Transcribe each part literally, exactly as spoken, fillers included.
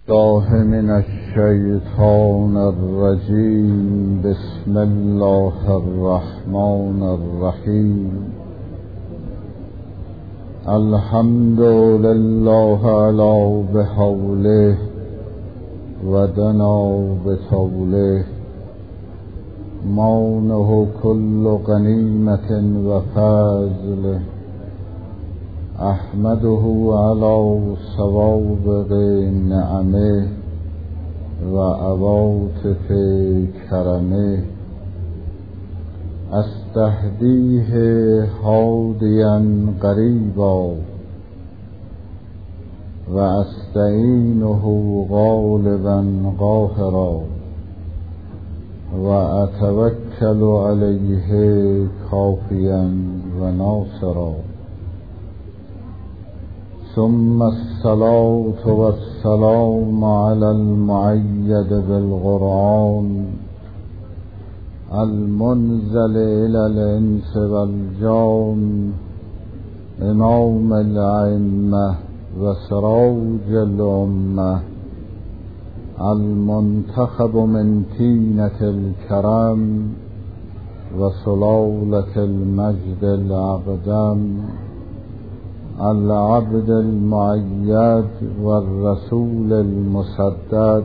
الله من الشیطان الرجیم. بسم الله الرحمن الرحیم. الحمد لله علی بحوله و دنا بطوله. مانه کل غنیمت و فضل. احمده علی سوابق نعمه و عواطف کرمه. استهدیه هادیا قریبا و استعینه غالبا قاهرا و اتوکل علیه کافیا و ناصرا. ثم الصلاة والسلام على المؤيد بالقرآن المنزل إلى الإنس والجان إمام الأئمة وسراج الأمة المنتخب من طينة الكرم وسلالة المجد الأقدم العبد المؤيد والرسول المسدد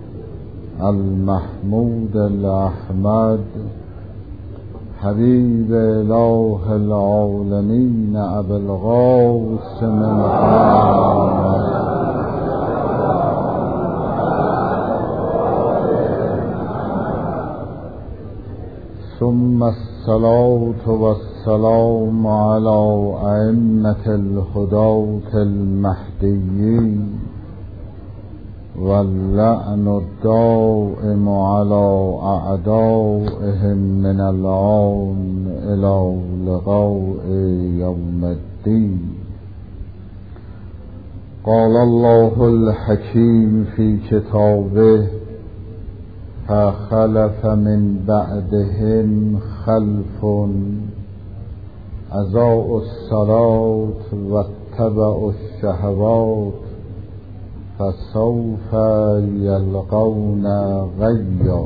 المحمود الأحمد حبيب إله العالمين أبي القاسم محمد. ثم الصلاة والسلام على أئمة الهداة المهديين واللعن الدائم على أعدائهم من الآن إلى لقاء يوم الدين. قال الله الحكيم في كتابه: فخلف من بعدهم خلف أضاعوا الصلاة واتبعوا الشهوات فسوف يلقون غيا.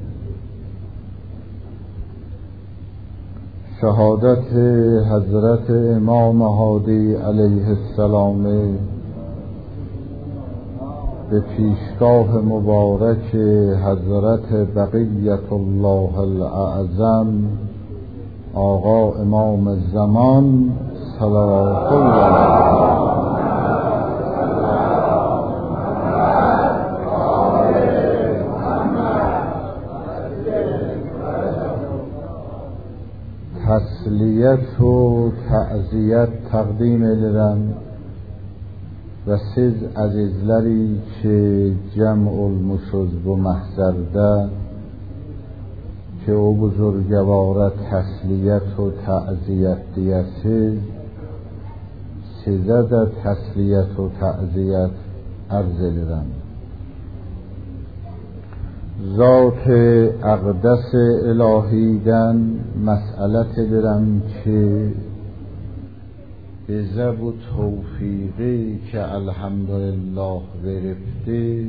شهادت حضرت امام هادی علیه السلام به پیشگاه مبارک حضرت بقیت الله الاعظم آقا امام زمان صلوات الله علیه. تسلیت و تعزیت تقدیم ederim və siz əzizləri ki cəm olmuşuz bu məhzərdə ki o buzurgavara təsliyyət və təziyyət deyəsiz, sizə də təsliyyət və təziyyət ərz edirəm. Zat-ı əqdəs ilahidən məsələt edirəm ki bize bu توفیقی که الحمدلله veribdi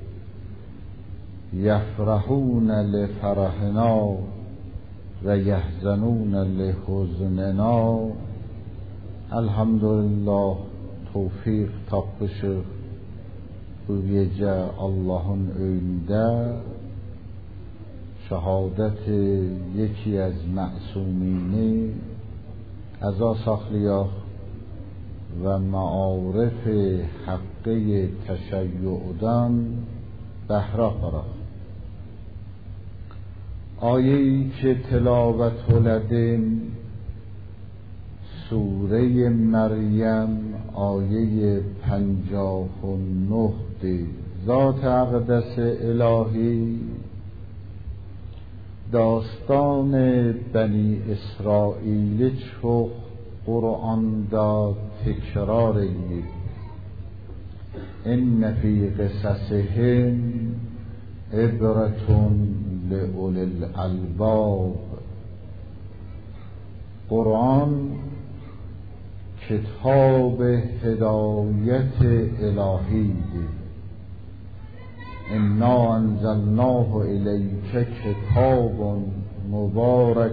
یفرحون لفرحنا و یحزنون لحزننا. الحمدلله توفیق tapmışıq bu gecə Allahın önündə şəhadət yeki az məsumini əza saxlayaq و معارف حقه تشیعدان بهره خورد. آیه‌ای که تلاوت کردیم سوره مریم آیه پنجاه و نه دی. ذات اقدس الهی داستان بنی اسرائیل چو قرآن دا تکرار اید. ان فی قصصهم عبرة لأولی الالباب. قرآن کتاب هدایت الهی انزلناه الیک کتاب مبارک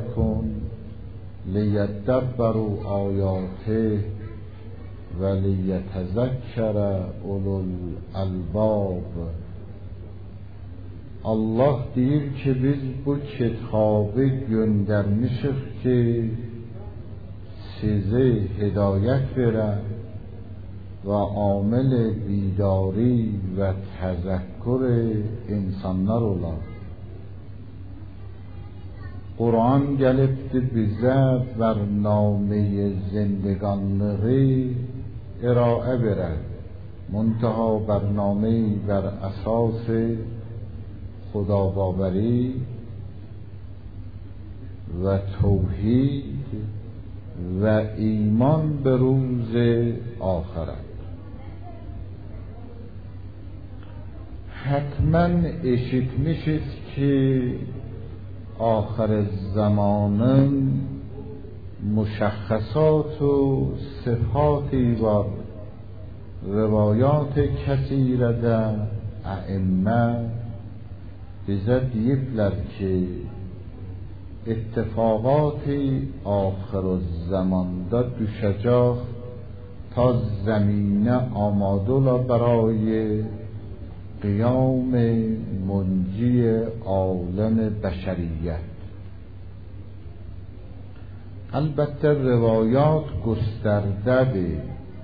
لیدبروا آیاته و لیتذکر اولو الالباب. Allah deyir ki, biz bu kitabı göndermişik ki sizi hidayet verən və amil bidari və təzəkkür insanlar olar. Quran gəlibdi bizə bərnaməyi zindiqanlığı ارائه برد، منتها برنامه بر اساس خداباوری و توحید و ایمان به روز آخرت. حتما eşitmişiz ki آخر zamanın مشخصات و صفاتی var. Rivayat kəsirədə əimmə bizə deyiblər ki, اتفاقات آخر zamanda düşəcək ta زمینه آماده ola برای قیام منجی عالم بشریت. البته روایات گسترده‌dir.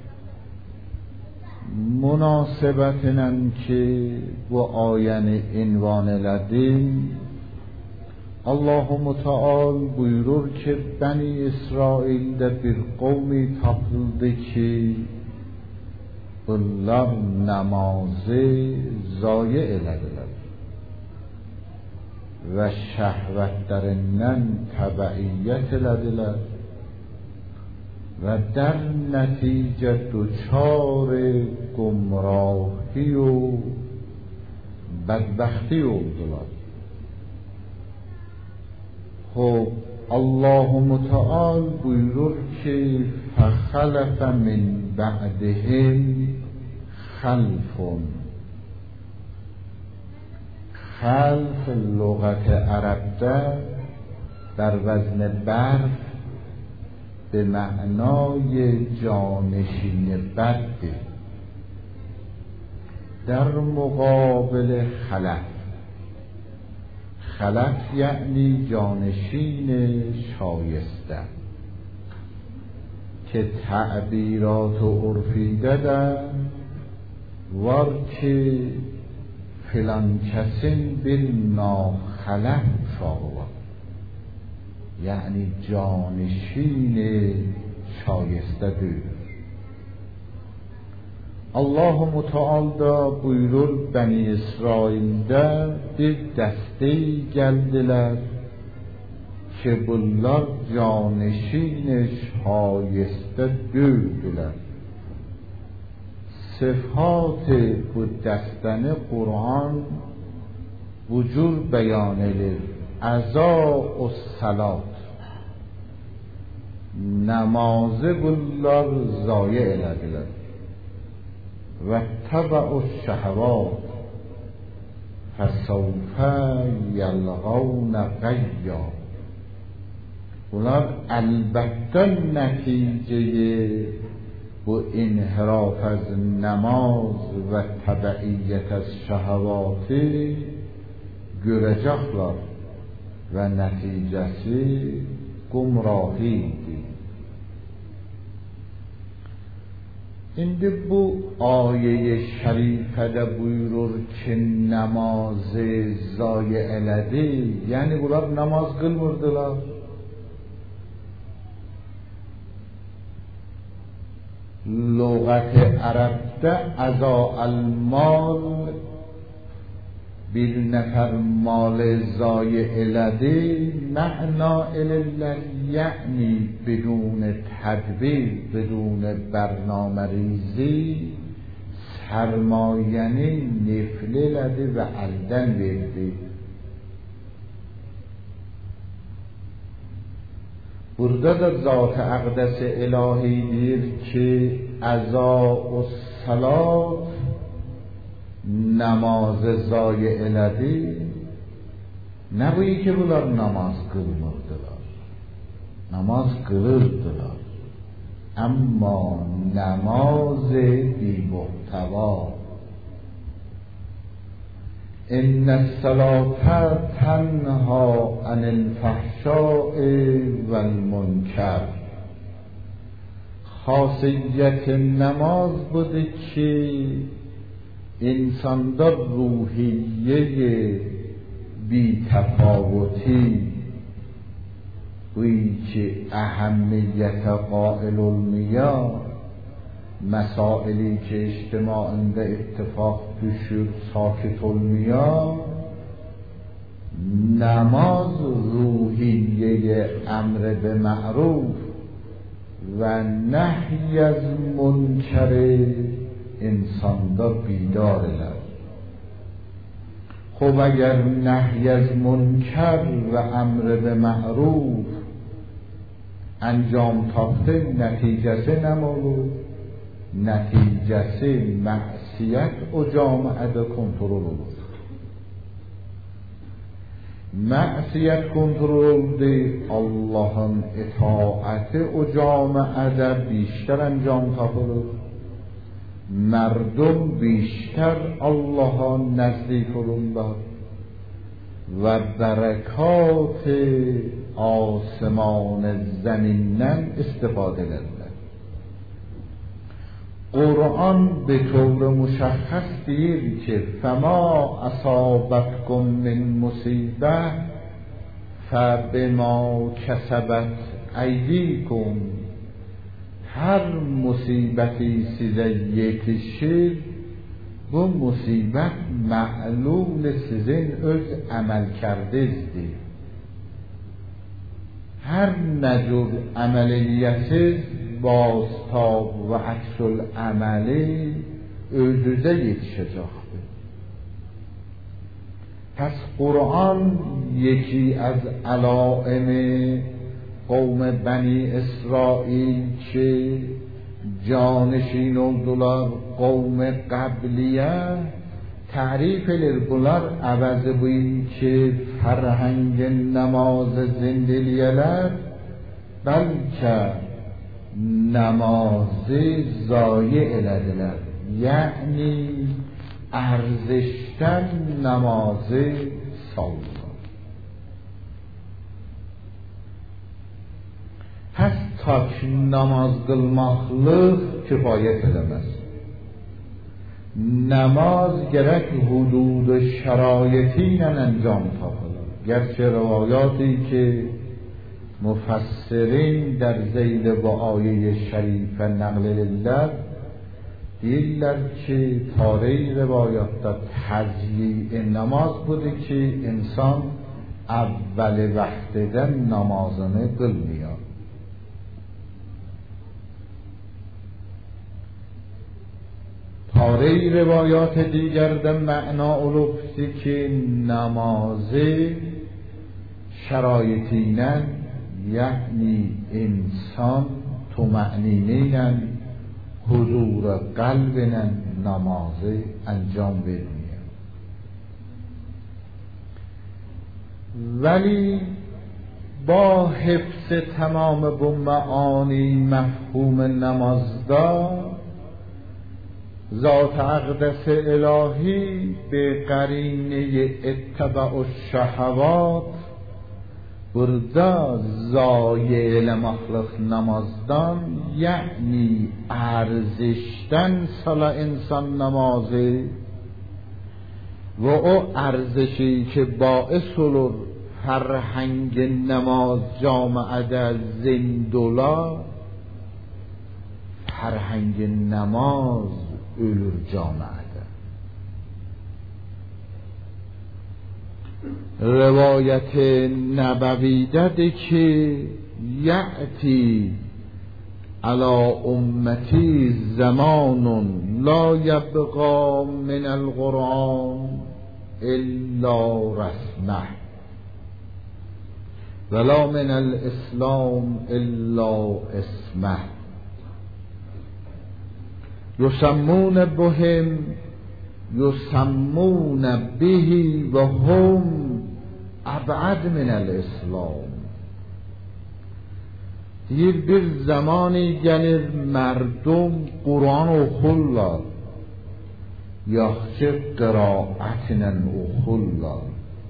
Münasebətlə ki bu ayəni ünvan elədim, Allah-u Müteal buyurur ki, Bəni İsraildə bir qovmi tapıldı ki, bunlar namazı zayi elədilər və şəhvətlərindən təbəiyyət elədilər və در نتیجه دچار گمراهی و بدبختی oldular. خب الله متعال buyurur ki فخلف من بعدهم خلف. خلف لغت عربده در وزن برف به معنای جانشین بد در مقابل خلف. خلف یعنی جانشین شایسته که تعبیرات و عرفی دادن وار که فلان کسین bir ناخلف شاور، یعنی جانشین şayestedir. Allah-u Müteal da buyurur Bəni İsraildə bir dəstəy gəldilər ki bunlar canişin şayeste döydülər. Sıfat bu dəstəni Kur'an bu cür beyan edir. Əza-u salat, namazı bunlar zayi elədilər və təbə'u şəhvat fəsəvfə yəlğavnə qayya. Bunlar əlbəttə nəticəyi bu inhiraf az namaz və təbəiyyət az şəhvati görəcəklər və nəticəsi gumrahidir. İndi bu ayə-i şərifədə buyurur ki, namazı zayi elədi. Yəni bunlar namaz qılmırdılar. Lüğət-i ərəbdə əza-əl-mal, bir nəfər malı zayi elədi, mə'na elirlər, yəni بدون tədbir, بدون برنامه ریزی sərmayəni nefl elədi və əldən verdi. Burada da Zat-ı Əqdəs-i İlahi deyir ki əza-u salat namazı zayi elədi, nə bu ki bunlar namaz qılmırdılar, namaz qılırdılar, amma namaz-ı bi-muhtava. إن الصلاة تنهى عن الفحشاء والمنکر. خاصیت نماز بوده که انسان در روحیه بی تفاوتی وی که اهمیت قائل المیا مسائلی که اجتماعında اتفاق düşür ساکت المیا، نماز روحیه امر به معروف و نهی از منکر انسان را بیدار لد. خب اگر نهی از منکر و امر به معروف انجام تافته، نتیجه نمالود، نتیجه معصیت و جامعه ده کنترل بود. معصیت کنترل ده Allah'ın itaati o camiada بیشتر انجام تافته، مردم بیشتر Allah'a نزدیک olurlar و برکات آسمان زمینن استفاده ederler. قرآن به طور مشخص دید که فما اصابتکم من مصیبه فبما کسبت ایدیکم. هر مصیبتی size yetişir, bu musibet معلول sizin öz əməlkərdinizdir. Her necur əməliyyətsiz بازتاب و عکس العملی özünüze yetişecektir. پس قرآن یکی از علائم قوم بنی اسرائیل که جانشین oldular قوم قبلیه تعریف edilir. Bunlar əvəzi bu ki فرهنگ نماز زندلیələr بلکه نمازı ضایع elədilər. یعنی ارزشتن namazı saldılar. Pəs tak namaz qılmaqlıq kifayət edəməz. Namaz gərək hudud şəraiti ilə انجام tapılır. Gerçi rivayati ki مفسرین در ذیل با آیه شریف نقل لله دیدن که تاره روایات تضییع نماز بوده که انسان اول وقت دن نمازانه قلمیاد. تاره روایات دیگر در معنا علوفتی که نماز شرایطینن یعنی انسان طمأنینه حضور قلب نماز انجام بدهد. ولی با حفظ تمام به معانی مفهوم نمازدار ذات اقدس الهی به قرینه اتباع الشهوات burada zayi eləmaqlıq namazdan, yəni ərzişdən sala insan namazı və o ərzişi ki bais olur فرهنگ نماز جامعه زندولا، فرهنگ نماز ölür جامعه. روایت نبوی داده که یأتی علی امتی زمان لا یبقى من القرآن الا رسمه ولا من الاسلام الا اسمه یسمون بهم یسمون به و هم ابعد من الاسلام. دیر bir zamani gelir merdum Kur'an okurlar, yaxşı qiraatla okurlar.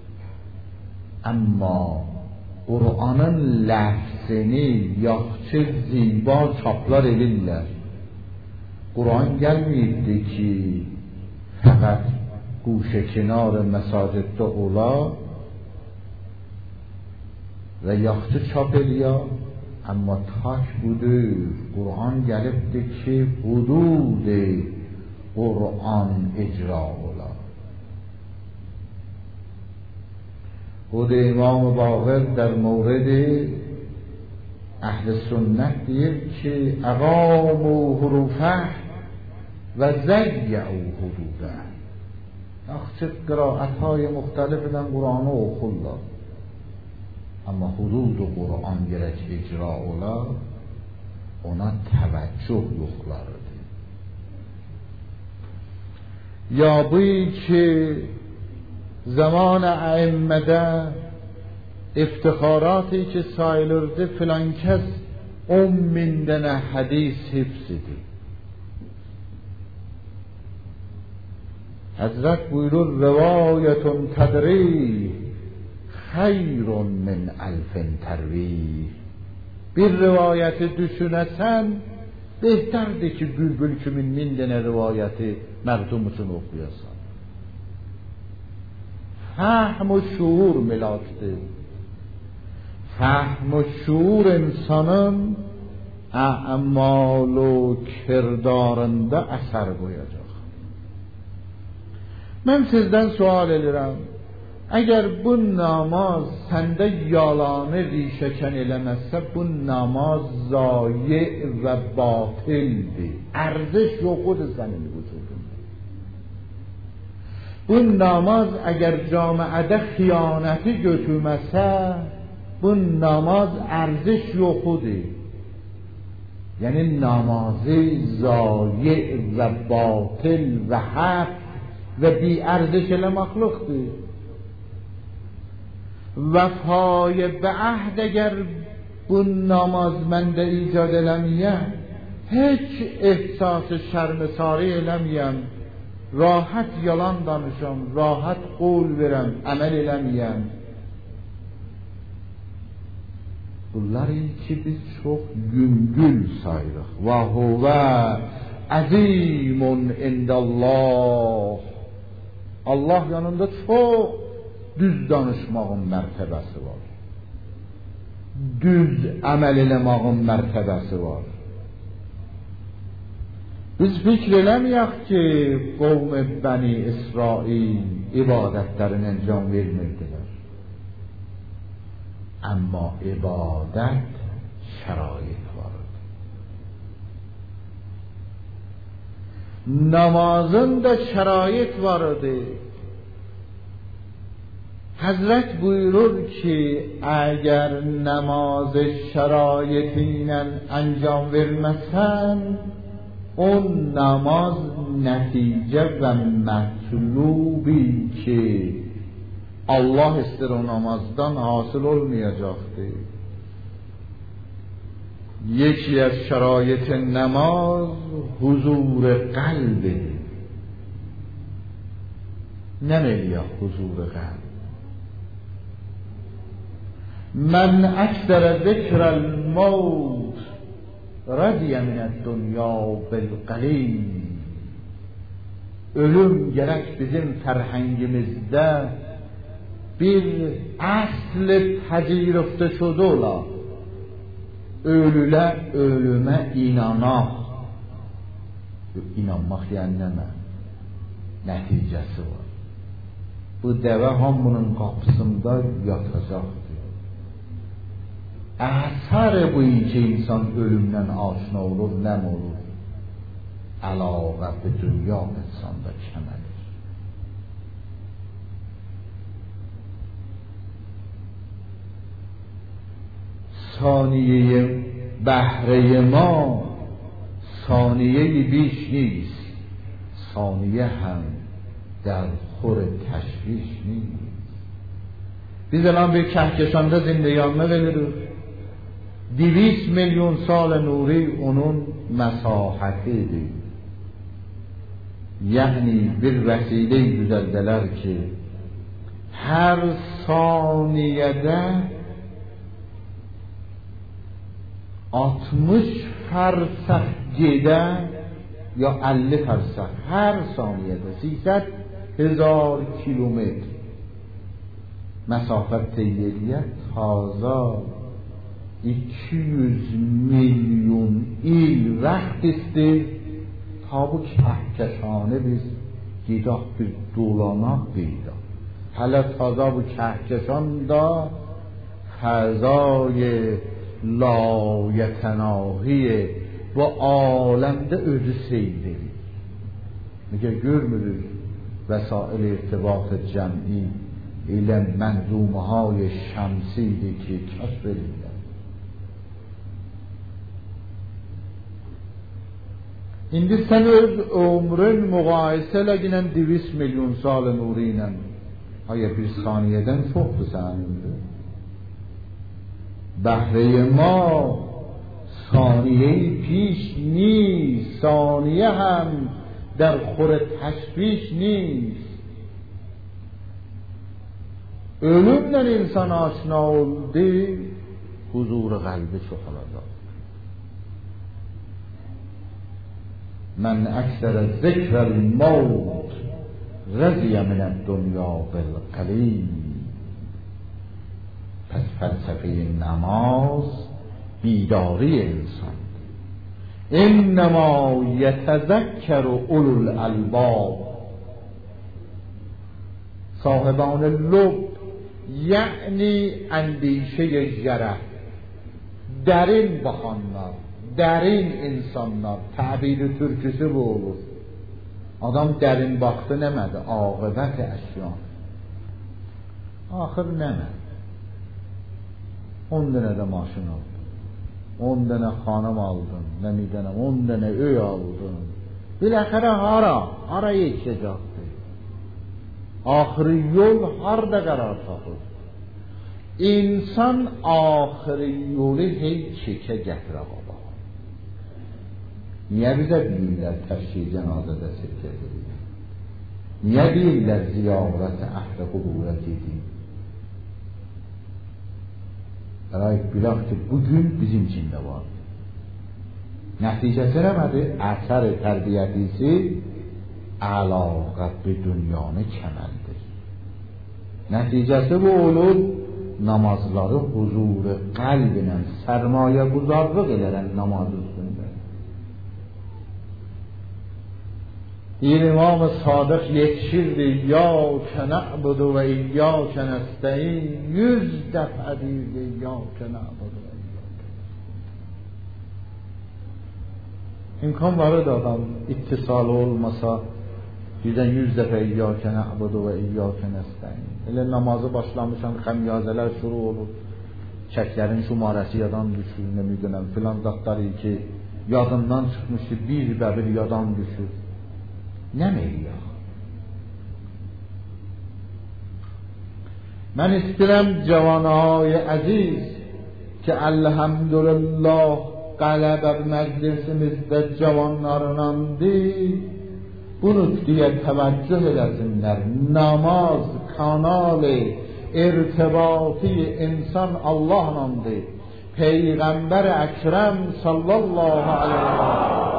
Amma Kur'an'ın lafzini yaxşı ziba çaplar edirlər. Kur'an gelmeyibdi ki fakat guşe kenar mesacette ola ve yaxşı çap ediyor. Amma tak budur. Kur'an gelibdi ki hudud Kur'an icra ola. خود امام باقر در مورد اهل سنت دیر که اقاموا حروفه و ضیعوا حدوده. اخچه قرائت های مختلف دن قرآن و خلا، اما حدود قرآن گرک اجرا اولا اونا توجه یخلارده. یا بوی که زمان ائمه افتخاراتی که سایلرده فلان کس ام من حدیث حفظیده. حضرت بuyurur روایتون تدریح خیر من الف ترویح. bir rivayeti düşünesen behterdir ki bülbül kimin min dene rivayeti merdum için okuyasan. فهم و شعور ملاکdir. فهم و شعور insanın اعمال و کردارında اثر qoyacaq. Mən sizdən sual edirəm, əgər bu namaz səndə yalanı rişəkən eləməzsə, bu namaz zayi və batildir. Ərziş yoxudur sənin vücudunda. Bu namaz اگر جامعه خیانتی götürməsə, bu namaz ارزش yoxudur. یعنی namazı zayi və batil və haq və bi ارزش eləməklikdir. وفای به عهد اگر bu namaz məndə icad eləməyəm, heç احساس şərmisari eləməyəm, rahat yalan danışam, rahat qol verəm, əməl eləməyəm. Bunları ki biz çox yüngül sayırıq. Və huvə əzimun indəllah. Allah yanında çox düz danışmağın mərtəbəsi var. Düz əməl eləmağın mərtəbəsi var. Biz fikr eləməyək ki, qovm Bəni İsrail ibadətlərini enjam vermirdilər. Amma ibadət şərait vardı. Namazın da şərait vardı. Hazret buyurur ki, əgər namazı şəraitiyle enjam verməsən, o namaz nəticə və mətlubi ki Allah istər o namazdan hasıl olmayacaqdır. یکی از شرایط نماز حضور قلبه. نمی‌یا حضور قلب. من اکثر ذکر الموت رضی من الدنیا بالقلیل. Ölüm gerek bizim فرهنگimizdə bir asl pəzirifdə şudu ola. Ölülə ölümə inanaq. İnanmaq yəni nə? Nəticəsi var. Bu dəvə hamının qapısında yatacaqdır. Əsər bu ki insan ölümdən aşina olur, nəm olur? Əlavə bu dünya insanda kəməlir. ثانیه بهره ما ثانیه بیش نیست. ثانیه هم در خور تشویش نیست. Biz الان bir kəhkəşanda zindəyanına veririk. دویست میلیون سال نوری onun məsahətidir. Yəni bir vəsilə düzəldələr ki, hər saniyədə altmış fərsəx gedə ya əlli fərsəx, hər saniyədə سیصد هزار kilometr məsafət təyyəliyə taza iki yüz milyon il vəxt istir ta bu kəhkəşanə biz gedək bir dolanaq qeyda. Hələ taza bu kəhkəşan da fəzای layətənahiyə bu aləmdə özü seyr edir. Məgər görmürük vəsail irtibat cəm'i ilə mənzuməhay şəmsidir ki kəşf edirlər. İndi sən öz ömrün müqayisə eləginən دویست milyon sal nuri ilə. Aya bir saniyədən çoxdur sənin ömrün. بهره ما ثانیه پیش نیست، ثانیه هم در خور تشویش نیست. ölümle insan aşina oldu, huzur qalbi çoxalacaq. من اکثر ذکر الموت رضی من الدنیا بالقلیل. پس فلسفه نماز بیداری انسان. انما یتذکر اولو الالباب. صاحبان لب یعنی اندیشه جره در این بخانlar در این insanlar تعبیر türküsü bu olur. Adam dərin baxdı nəmədi? Aqibət əşyan. Axır nəmədi? on dənə də maşın aldın, on dənə xanım aldın, nəmidənəm, on dənə öy aldın. Biləxərə hara? Hara yetişəcəkdir? Axırı yol harda qərar tapır? İnsan axırı yolu hey çəkə gətirə baba. Niyə bizə deyirlər təşkil cənazədə sirkət edir? Niyə deyirlər ziyarət əhl-i qubura gedir? Rəik bilək ki, bugün bizim için de var. Nəticəsi nəmədir? Əsər tərbiyyətisi əlaqət bir dünyanı kəməldir. Nəticəsi bu olur, namazları huzuru qalbinə sərmayə quzarlıq elərən namaz üstündə. Bir İmam-ı Sadık yetişirdi, İyyâke na'budu ve İyyâke nestaîn. Yüz defa deyirdi, İyyâke na'budu ve İyyâke nestaîn. İmkan var da adam ittisalı olmasa birden yüz defa İyyâke na'budu ve İyyâke nestaîn. Elə namazı başlamışam, xəmiyazələr şuru olur. Çəklərin şumarəsi yadan düşür, nə müdənəm filan zatları ki yadından çıxmışdı, bir bəbir yadan düşür. Nəməyir? Mən istəyirəm cavanay əziz ki, elhamdülillah qələbə məclisimizdə cavanlarınandır. Bu nüqtəyə təvəccüh eləsinlər. Namaz kanalı irtibatı insan Allah'landır. Peyğəmbər Əkrəm sallallahu aleyhi ve sellem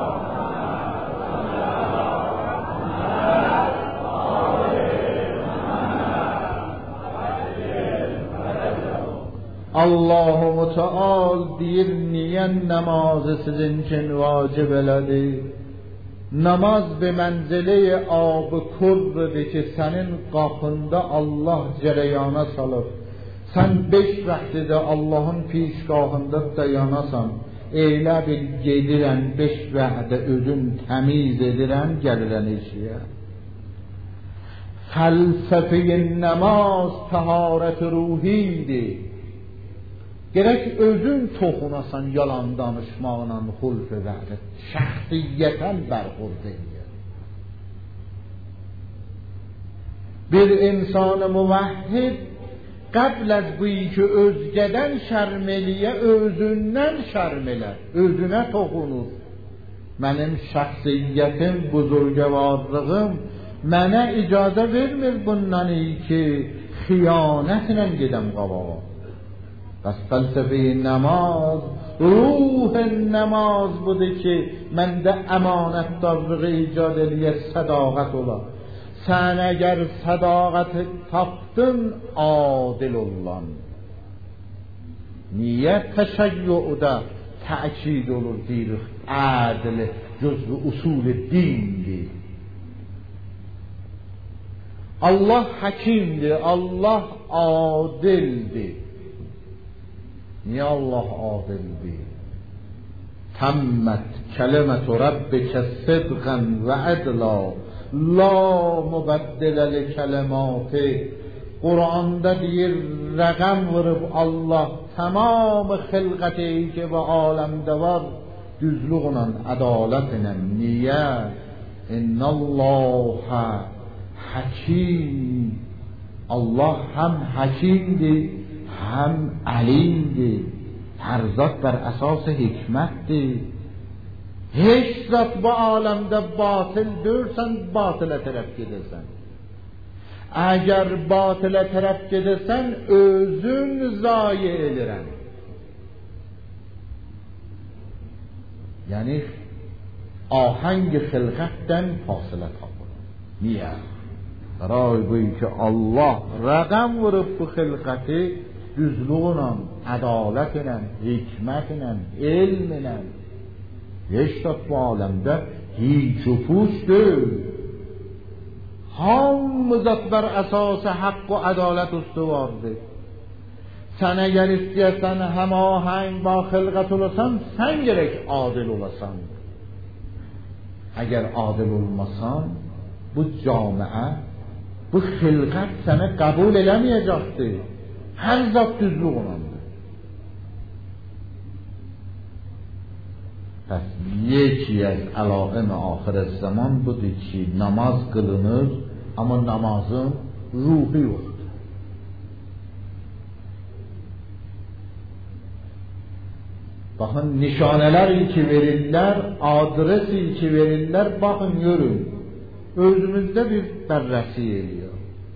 Allah-u Muteal deyir, niyə namazı sizin için vacib elədi? Namaz be mənzile-i ab-ı kurrdir ki, sənin qapında Allah cərəyana salır. Sən beş vaxtidə Allahın pişgahında dayanasan. Eylə bil gedirən beş vaxtdə özün təmiz edirən, gəlirən işiyə. Fəlsəfi namaz təharət ruhidir. Gerek özün toxunasan yalan danışmaqla xulf-ı vəhdət, şəxsiyyətən bərxurd edir. bir insan muvahhid qabl az bu ki özgədən şərmeliyə özündən şərmələr, özünə toxunur. Mənim şəxsiyyətim, buzurgəvarlığım mənə icazə vermir bundan ki xiyanətlə gedəm qabağa. Bəs fəlsəfə namaz, ruh namaz budur ki məndə əmanətdarlığı icad eləyə sədaqət ola. Sən əgər sədaqət tapdın, adil olan. Niyə təşəyyüdə təkid olur deyirik, ədl cüzü usul dindir. Allah həkimdir, Allah adildir. Niyə Allah adildir? Təmmət kəlimətü Rabbikə sidqən və ədla la mübəddələ li kəlimati. Qur'anda deyir, rəqəm vurub Allah tamamı xilqəti ki və aləmdə var düzlüqlə, ədalətlə. Niyə? İnnəllâhə həkim. Allah həm həkimdir, həm əlimdir. Hər zat bər əsas hikmətdir. Heç zat bu aləmdə batıl dörsən, batılə tərəf gedəsən. Əgər batılə tərəf gedəsən, özün zayi edirən. Yəni, ahəng xilqətdən fasilə tapır. Niyə? Rəy bu ki, Allah rəqəm vurub bu xilqəti düzlüğünə, ədalətlə, hikmətlə, elmlə. Heç zat bu aləmdə hiç upuş deyil. Hamı zat bər əsası haqq və ədalət üstüvardır. Sən əgər istəyəsən həm ahəng ba xilqət olasan, sən gerək adil olasan. Əgər adil olmasan, bu camiə, bu xilqət sənə qəbul eləməyəcəkdir. Hər zat düzlük olandır. Pəs yeki az əlaim axir zaman budur ki, namaz qılınır, amma namazın ruhu yoxdur. Baxın, nişanələr ki verirlər, adresi ki verirlər, baxın, görün. Özümüzdə bir bərrəsi ediyor.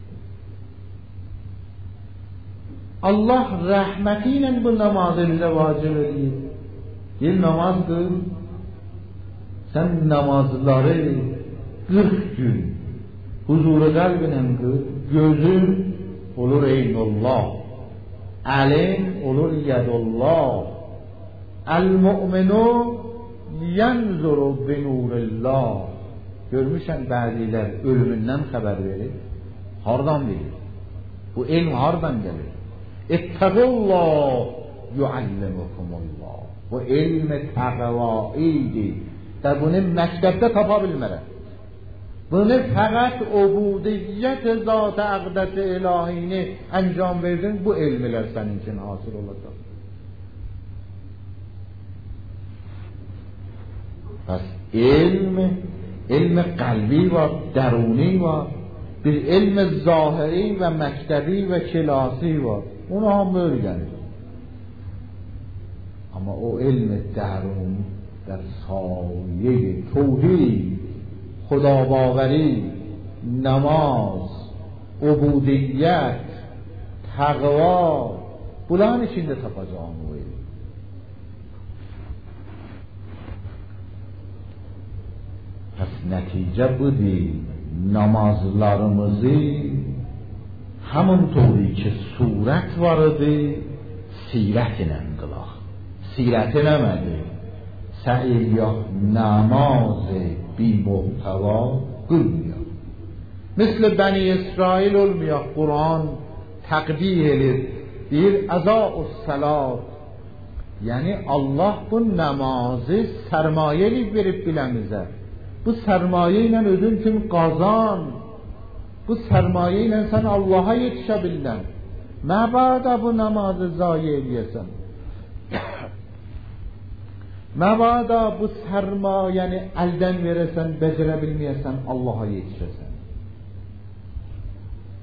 Allah rəhməti ilə bu namazı bizə vacib edir. Bir namaz qıl, sən namazları qırx gün huzuru qəlbinlə qıl, gözün olur eynullah, əlin olur yədullah, əl-mu'minu yənzuru binurillah. Görmüşsən bəzilər ölümündən xəbər verir. Hardan verir? Bu elm hardan gəlir? İttəqullah yuallimukumullah. Bu elm-i təqvaidir. Və bunu məktəbdə tapa bilmərəm. Bunu fəqət ubudiyyət zat-ı əqdəs-i ilahini əncam verdin, bu elmlər sənin üçün hasıl olacaq. Pəs elm, elm qəlbi var, dəruni var, bir elm zahiri və məktəbi və kilasi var. Onu hamı öyrənir. Amma o elm dərun در سایه توحید، خداباوری، نماز، عبودیت، تقوا bunların içinde tapacağım o el. Pes netice bu değil. Namazlarımızı همون طوری که صورت وارده سیرت نمگلاه سیرت نمده سعیه نماز بی محتوا قلمیا مثل بنی اسرائیل olmuyor Kur'an takdir edir bir ازا الصلات yani Allah bu namazı sermayeli verip bilemize bu sermayeyle ödün kim kazan bu sermayeyle sen Allah'a yetişebilirsin. Mebada bu namazı zayi ediyorsun. Mebada bu sermayeni elden verirsen, becerebilmiyorsan Allah'a yetişirsen.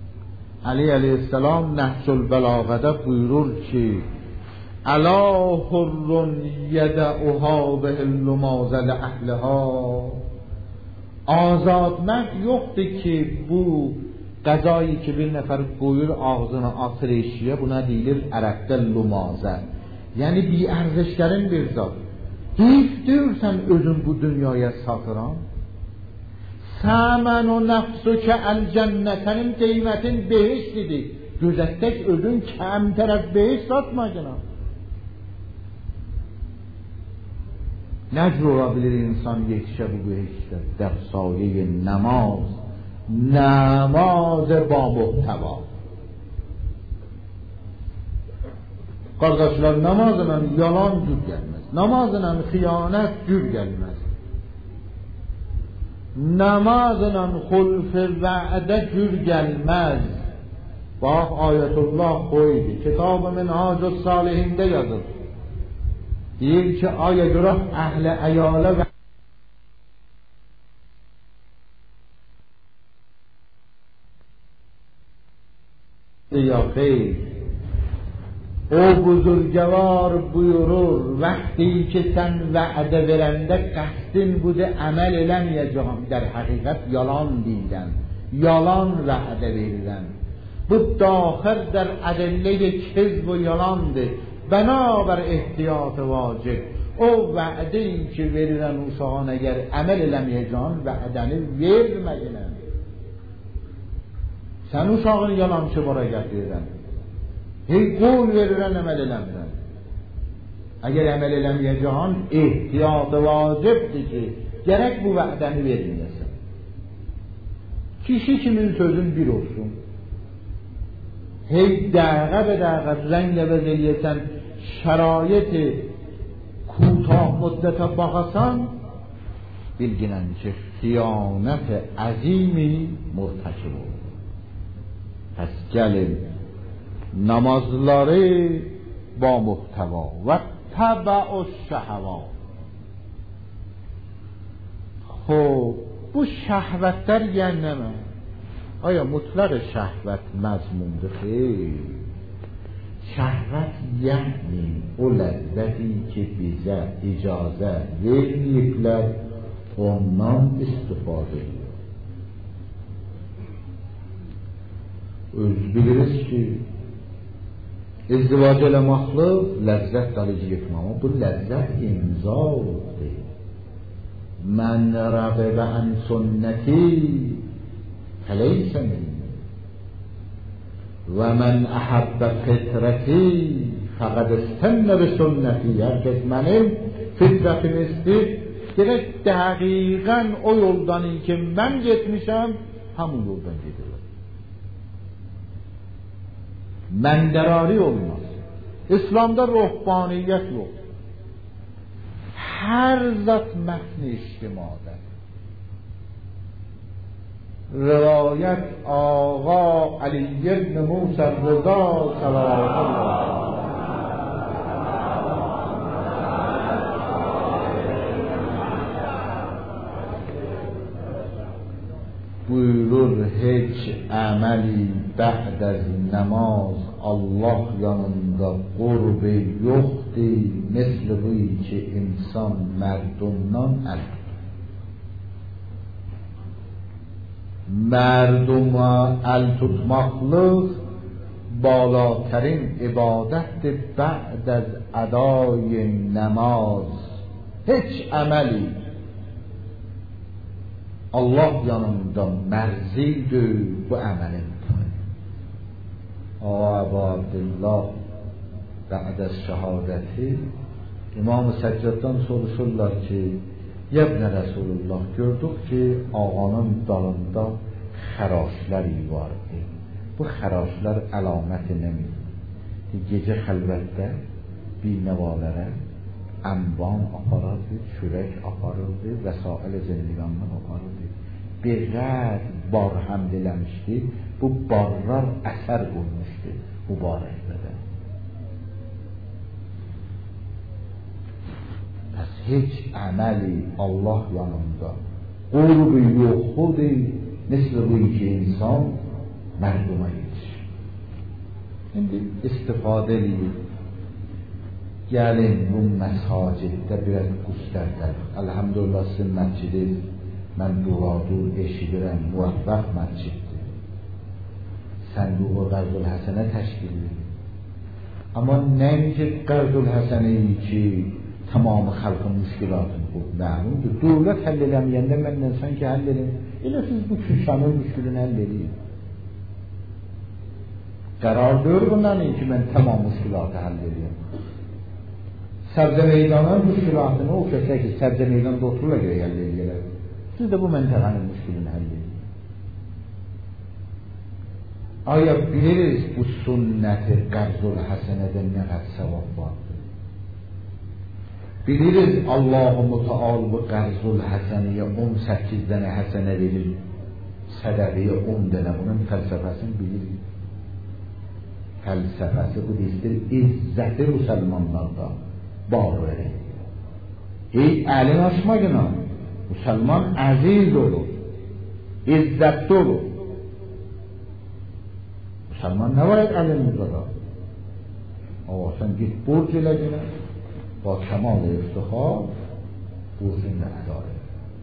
علی علیه السلام نهج البلاغه buyurur ki الا حر یدعها به اللماز لأهلها azadmərd yoxdur ki bu qəzayı ki bir nəfər qoyur ağzına atır eşiyə, buna deyilir ərəbdə lumazə, yəni bir ərzişlərin bir zat. Heyf deyirsən özün bu dünyaya satıran, səmən o nəfsu ki əl-cənnətənin qiymətin behişlidir, gözətdək özün kəm tərəf behiş satma günah. نجر olabilir insan yetişe bu behişte در سایه نماز نماز با محتوا. Kardeşler namazla yalan cür gelmez, namazla hıyanet cür gelmez, namazla hulf va'de cür gelmez. Bak ayetullah koydu, kitab-ı Minhacus Salihinde yazır. deyir ki aya görə əhl-i əyalə və ya xeyr, o buzurgəvar buyurur vəqti ki sən vəədə verəndə qəsdin budur əməl eləməyəcəm, der həqiqət yalan deyilən, yalan vəədə verilən, bu daxil der ədəllə-i kizb و yalandır. Bənabər ehtiyatı vacib, o vəədə-i ki verilən uşağın əgər əməl eləməyəcəm, vəədəni verməyinən. Sən uşağın yalançı vara gətirirən, hey qol verirən əməl eləmirən. Əgər əməl eləməyəcəm, ehtiyatı vacibdir ki, gərək bu vəədəni verməyəsən. Kişi kimin sözün bir olsun. Hey dəqiqə be dəqiqə rənglə vəz eləyəsən, şərait کوتاه مدت baxasan, bilginən ki, xiyanət əzimi murtakib olur. Pəs gəlin, namazları ba muhtəva və təbə'u şəhəva. Xob, bu şəhvətlər yəni nəmə? آیا مطلق شهوت مضمونdur? Xeyr. Şəhvət yəni o ləzzəti ki bizə icazə verməyiblər, ondan istifadə ediyor. Öz biliriz ki izdivac eləmaqlıq ləzzət dalıcı yetmə, ama bu ləzzət imzadır. Mən rəğibə ən sünnəti فلیس منی و من احب فطرتی فقد استن بسنتی. هر کس منم فطرتیم istəyir, gerek دقیقاً o yoldan ki mən getmişəm, همون yoldan gedirlər. Məndərari olmaz. İslamda ruhbaniyet yok. Her zat mətn-i ictimadır. روایت آقا علی بن موسی رضا صلوات الله buyurur heç əməli bə'd az namaz Allah yanında qurbi yoxdur, misli bu ki insan mərdumdan əl مردما ال tutmaqlıq بالاترین عبادت بعد از ادای نماز. heç əməli Allah yanında mərzidir bu əməlin. Abu Abdullah بعد از şəhadəti İmam-ı Səccaddan soruşurlar ki Yəbnə Rəsulullah, gördük ki ağanın dalında xəraşlər vardı. Bu xəraşlər əlaməti nəmir? Gecə xəlvətdə bir nəvalərə ənvan aparırdı, çörək aparırdı, vəsail zindgandan aparırdı. Bir rəd bar həmd eləmişdi, bu barlar əsər olmuşdu mübarəkdə də. Pəs heç əməli Allah yanında qurbi yoxudur, misli bu iki insan mərduma yetişir. Şimdi istifadeli gəlin bu məsaciddə biraz göstərdər. Elhamdülillah sizin məscidiniz mən duradur eşidirəm, muvaffaq məsciddir. Sənduq-u Qərzul Həsənə təşkil edir. Amma nəinki Qərzul Həsənəyi ki tamamı xalqın müşkilatını bu məlumdur. Dövlət həll eləməyəndə məndən sanki həll edin. Elə siz bu küşanın müşkülünü həll edin. Qərar deyir bundan ki mən tamam müşkilatı həll edeyim. Səbzə meydanın müşkilatını o kəsə ki səbzə meydanda otururlar görə həll edəyələr. Siz də bu məntəqənin müşkülünü həll edin. Aya biliriz bu sünnət-i Qərzul Həsənədə nə qədər savab vardır. Biliriz Allah-u Müteal bu Qərzul Həsəniyə on səkkiz dənə həsənə verir, sədəqiyə on dənə. Bunun fəlsəfəsini bilirik. Fəlsəfəsi bu deyildir, izzəti müsəlmanlarda bağ verir. Ey əlin açmaqına, müsəlman əziz olur, izzətli olur. Müsəlman nə var əlimizdə da? Ama sen git borc elə günə, با کمال افتخار بورسین نداره.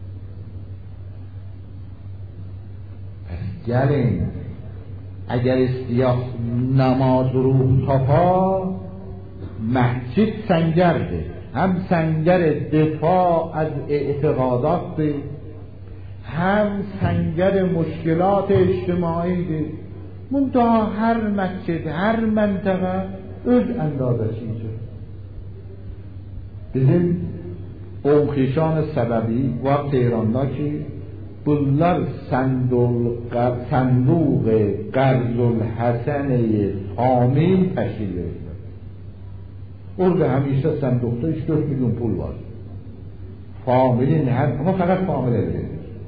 پس گلین اگر استیاح نماز روح تپا مسجد سنگرده، هم سنگر دفاع از اعتقادات ده، هم سنگر مشکلات اجتماعی ده. منتها هر مسجد هر منطقه öz اندازه چیزه. Bizim Oğuzxişan səbəbi var Tehranda ki, bunlar Sənduq Qərzul Həsəni-i Famil təşkil verirlər. Orada həmişə sənduqda üç dörd milyon pul var. Familin hər, ama fəqət famil edilir.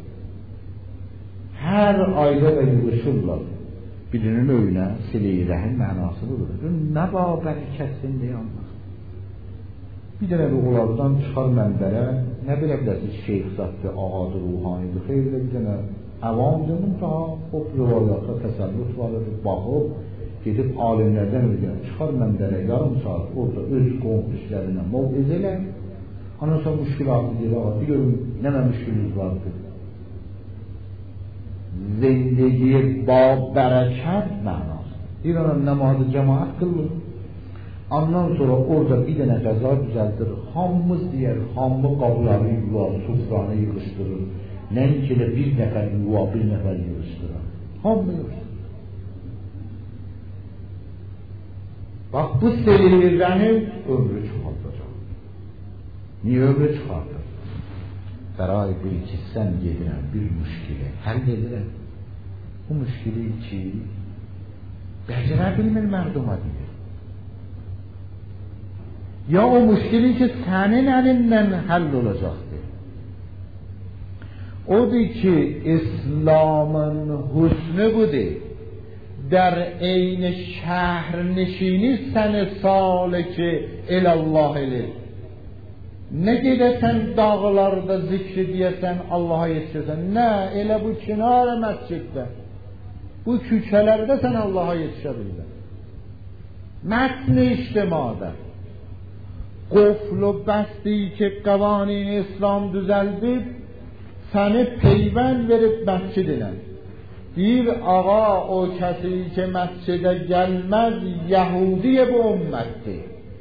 Hər ayda da yığışırlar. Birinin öyünə silə-i rəhim mənası budur. Nə bağ bərəkətsin deyə anlar. Bir dənə ruhlardan çıxar mənbərə, nə belə biləsiniz, şeyx zatdır, ağadır, ruhanidir, xeyirlə bir dənə əvamdır, müntəha, o rivayatda təsəllüt vardır, baxıb, gedib alimlərdən öyrən, çıxar mənbərə, yarım saat, orada öz qovm işlərinə mövqiz elə, ondan sonra müşkilatı deyil, ağa, bir görün, nə nə müşkülünüz vardır. Zindegiye ba bərəkət mənası. Bir ana namazı cemaat qılır. Ondan sonra orada bir dənə qəza düzəldir. Hamımız deyər, hamı qabları yuvar, sufranı yığışdırır. Nəinki elə bir nəfər yuvar, bir nəfər yığışdırır. Hamı yığışdırır. Bax, bu seyirlərin ömrü çoxaldacaq. Niyə ömrü çıxardır? Bəray bu ki, sən gedirən bir müşkili həll edirəm. Bu müşkili ki, bəcerə bilmir mərduma deyir. Ya o müşkili ki, sənin əlindən həll olacaqdır. Odur ki, İslamın husnu budur. در عین شهر نشینی سن ساله ki elallah elir. Ne gidersen dağlarda zikrediyesen Allah'a yetişirsen. Ne elə bu kinara məsciddə. Bu küçelerde sen Allah'a yetişebilirsin. Metn-i içtimada. قفل و بستی که قوانین اسلام düzeldib səni peyvənd verib məscidinə. Bir ağa o kəsi ki məscidə gəlməz Yahudiyə bu ümmətdir.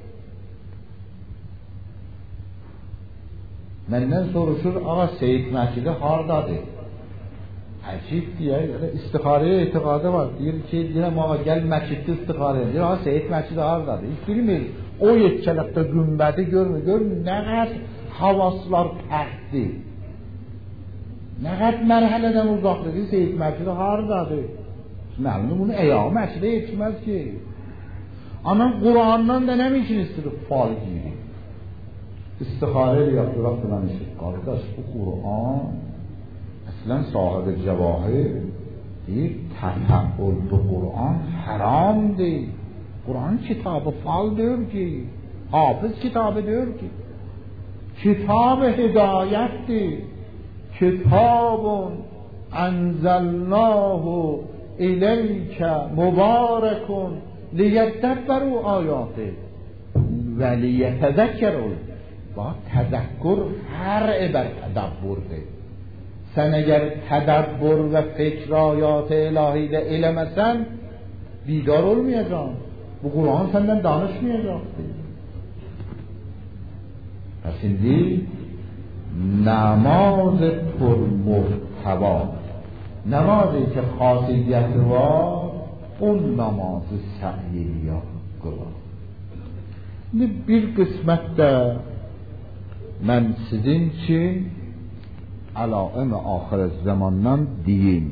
Məndən soruşur, ağa Seyid məscidi hardadır? Əcib deyər, istixarəyə etiqadı var. Deyir ki, deyirəm ağa gəl məsciddə istixarə edir. Deyir, ağa Seyid məscidi hardadır? Hiç bilmir. O yetkəlikdə günbədi görmür. Görmür, nə qədər havaslar pərtdir. Nə qədər mərhələdən uzaqdır ki, Seyid məscidi hardadır? Məlum bunu əyağı məscidə yetişməz ki. Ana Qur'andan da nə üçün istiğfar edir? İstixarə ilə yaptı, vaxtından işit. Qardaş, bu Qur'an əslən sahibi cəvahir deyir, təfəqqül bu Qur'an haramdır. Qur'an kitabı fal diyor ki, hafız kitabı diyor ki, kitab-ı hidayettir. Kitabun enzelnahu ileyke mübarekun لیدبروا آیاته ولیتذکروا. با تذکر فرع بر تدبر ده. سن اگر تدبر و فکر آیات الهی ده علم هستن بیدار ol میاد. Bu Kur'an senden danışmayacaktı. Pes indi namaz پر محتوا، نمازی که خاصیت var اون namaz سعیه qılar. Bir qismətdə mən sizin için əlaim axir zamandan deyim.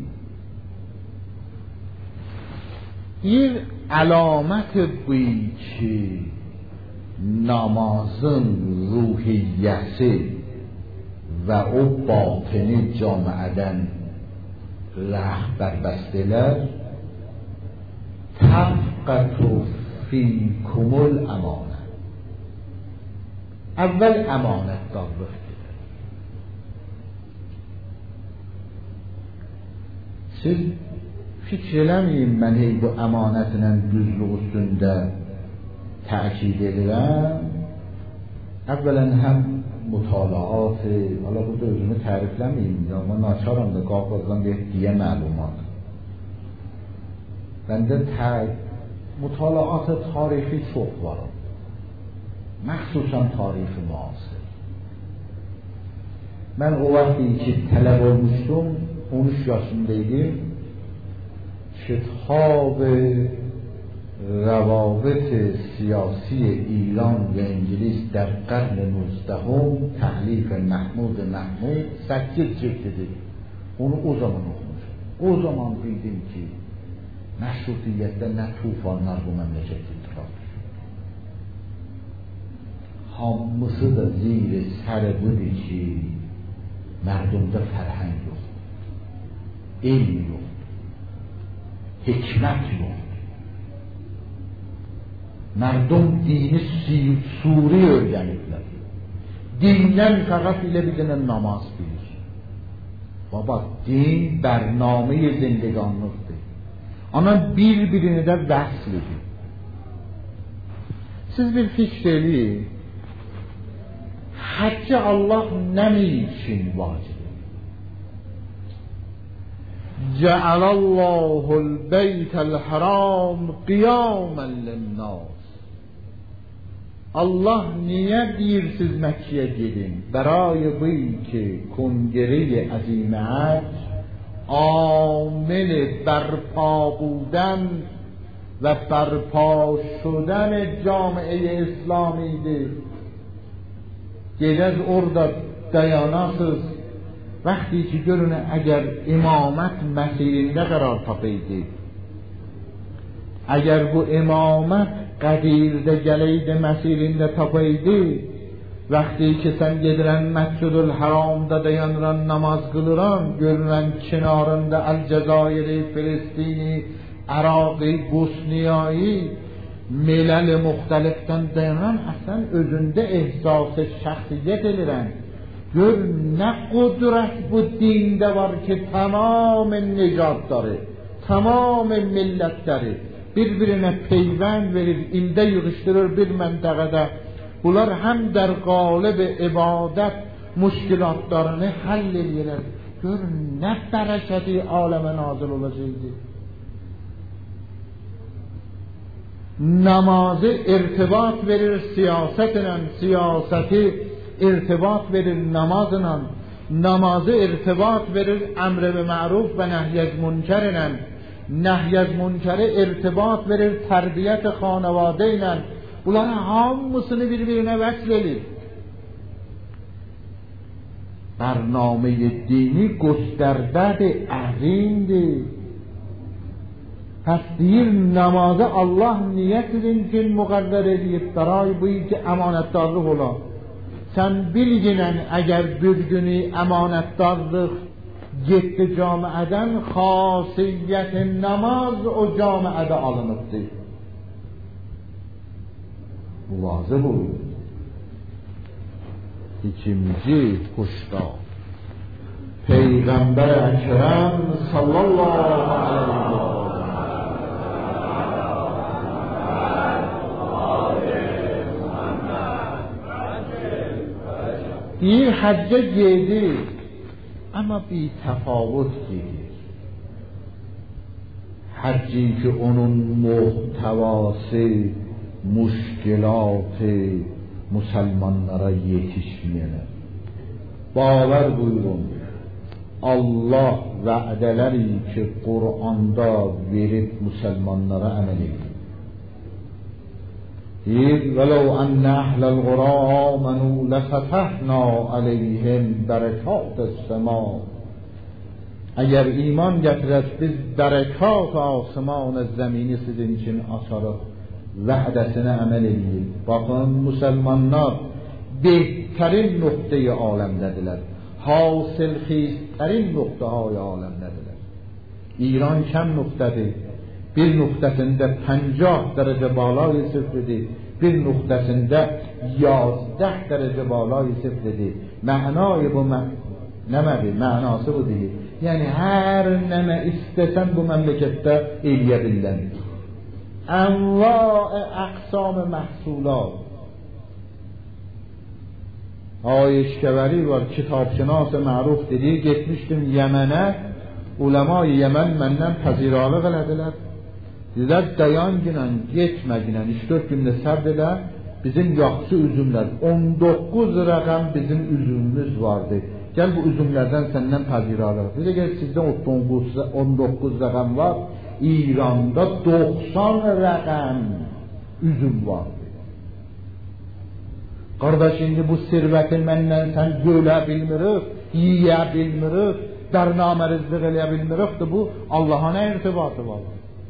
Bir علامت بوی که نمازın ruhiyyəsi və o batini camiədən rəhbər bəstələr təfqətu fikumul əmanə. Əvvəl əmanətdarlıqdır. Siz fikr eləməyin, mən hey bu əmanətlə düzlük üstündə təkid edirəm. Əvvələn həm mutalaatı, hala burada özümü tərifləməyim, ya mən naçaram da qavqazdan diyə məlumat. Bəndə mutalaatı tarixi çox var, məxsusən tarixi müasir. Mən o vaxtı ki tələb olmuşdum, on üç yaşındaydım. کتاب روابط سیاسی ایران و انگلیس در قرن نوزدهم تألیف محمود محمود سکت جلده. اونو o zaman okumuşum. O zaman bildim ki məşrutiyyətdə nə tufanlar bu məmləkəti itiraf edir. Hamısı da zir sər budur ki mərdumda fərhəng yox, elm yox, hikmet yok. Merdum dini suri öğrenirler. Dinden fakat ile bir tane namaz bilir. Baba din bername-i zindeganlıktır. Ama birbirine de veslidir. Siz bir fikr eləyin. Haccı Allah ne için vacib? جعل الله البيت الحرام قياما للناس. Allah niye deyirsiz Mekke'ye gidin? برای بوی که کنگره عظیم حج عامل برپا بودن و برپا شدن جامعه اسلامیdir. Gedez orada dayanasız. وقتی که görünə əgər imamət məsirində qərar tapaydı, əgər bu imamət qədirdə gələydi məsirində tapaydı, vəqti ki sən gedirən Məscidül Haramda dayanıran namaz qılıran, görünən kinarında Əl-Cəzairi, Filistini, Əraqi, Bosniyayı, meləl-i müxtəlifdən dayanan əsən özündə ehsas-ı şəxsiyyət edirən. Gör ne kudret bu dinde var ki tamam necatları, tamam milletleri birbirine peyvend verir, ilde yığıştırır bir menteqede. Bunlar hem der galib ibadet müşkilatlarını hall edirler. Gör ne bereketi aleme nazil olacaktı. Namazı irtibat verir siyasetine, siyaseti irtibat verir namazla, namazı irtibat verir emr ve ma'ruf ve nehyez münkerle, nehyez münkere irtibat verir terbiyet xanevade ile. Bunların hamısını birbirine veslelir. برنامه دینی گسترده عظیمdir. پس دیر نمازı Allah niyet edin ki müqəddər edib daray bu ki əmanətdarlıq ola. Sen bilginen eğer bir günü emanetdarlık gitti camiaden, khasiyetin namaz o camiada alınıptı. Bu vazı bu. İkinci kuşta Peygamber Ekrem sallallahu aleyhi ve sellem این حجه گیدی اما بی تفاوت گیدی. حجی که اونون محتواس مشکلات مسلمانlara yetişmeyene. Bavar buyurun. Allah vəədələri ki Qur'anda verib müsəlmanlara əməl edir. deyir وَلَوْ أَنَّ أَهْلَ الْقُرَىٰ آمَنُوا لَفَتَحْنَا عَلَيْهِمْ بَرَكَاتِ السَّمَاءِ. اگر ایمان gətirək biz bərəkat asman zəmini sizin için açarıq, vəhdəsinə əməl edir. Baxın, müsəlmanlar behtarin nöqtəyi aləmdədirlər, hasil xiztərin nöqtəhay aləmdədirlər. İran kəm nöqtədir, bir nöqtəsində پنجاه dərəcə balay sıfırdır, bir nöqtəsində یازده dərəcə balay sıfırdır. Mənayı bu nəmədir? Mənası bu deyil. Yəni hər nəmə istəsən bu məmləkətdə eləyə bilən. Enva اقسام محصولات. آیشکوری var, kitabşünas məruf dedi, getmişdim Yəmənə, uləma-i Yəmən məndən pəziralıq elədilər. Dedilər, dayan günən, getmə günən, üç dörd gündə səbr elə, bizim yaxşı üzümlər, on doqquz rəqəm bizim üzümümüz vardı. Gəl bu üzümlərdən səndən pəziralıq. Bir də gəl sizdən on doqquz rəqəm var, İranda doxsan rəqəm üzüm vardı. Qardaş, indi bu sirvəti məndən sən gölə bilmirik, yiyə bilmirik, bərnamə rızıq eləyə bilmirikdir. Bu Allaha nə irtibatı var?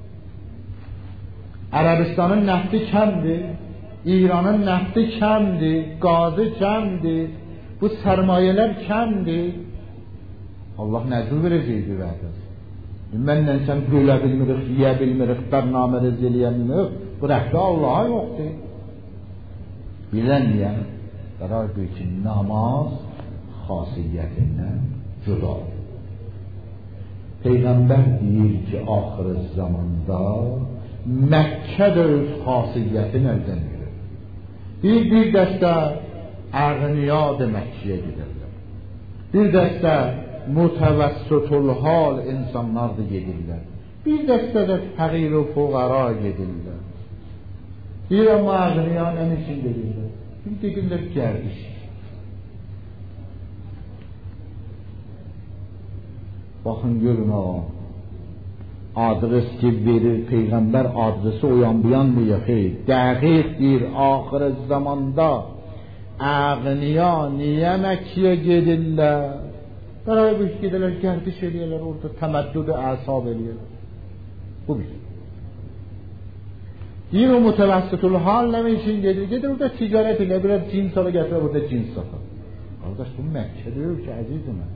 Ərəbistanın nəfti kəmdir, İranın nəfti kəmdir, qazı kəmdir, bu sərmayələr kəmdir. Allah nəzir verəcəkdir vədə. Məndən sən gölə bilmirik, yiyə bilmirik, bərnamə rızıq eləyə bilmirik. Bu rəhdə Allaha yoxdur. Bilən yəni, qərar bir ki, namaz xasiyyətindən cüdadır. Peyğəmbər deyir ki, axırı zamanda Məkkə də öz xasiyyətin əldən verir. Bir, bir dəstə əğniya-dır Məkkəyə gedirlər. Bir dəstə mütəvəssıtul hal insanlar da gedirlər. Bir dəstə də fəqir-i fuqara gedirlər. Bir amma əğniya nə üçün gedirlər? Bir deyirlər gərdiş. Baxın, görün ağa, adres ki verir Peyğəmbər, adresi oyan buyan mı yaxeyir? Dəqiq deyir, axır zamanda əğniya niyə Məkkəyə gedirlər? Bərabər bir gedirlər, gərdiş eləyirlər, orada təməddüd-i əsab eləyirlər. Bu bir. Deyir, o mütəvəssitul hal nə üçün gedir? Gedir, orada ticarət elə, biraz cins ala gətirər, orada cins satır. Qardaş, bu Məkkə deyir ki, əzizim mən.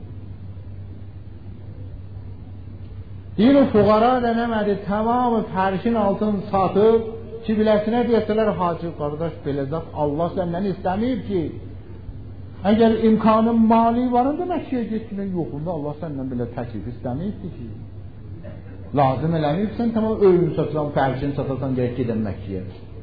Deyir, o fuqara da nəmədi? Tamamı fərşin altın satıb, ki biləsinə deyəsələr, hacı, qardaş, beləcək, Allah səndən istəməyib ki, əgər imkanın mali varında Məkkəyə getmək yoxunda, Allah səndən belə təklif istəməyibdir ki. Lazım eləməyibsən, tamam öyün satılan, fərşin satılan, gələk gedən Məkkəyə.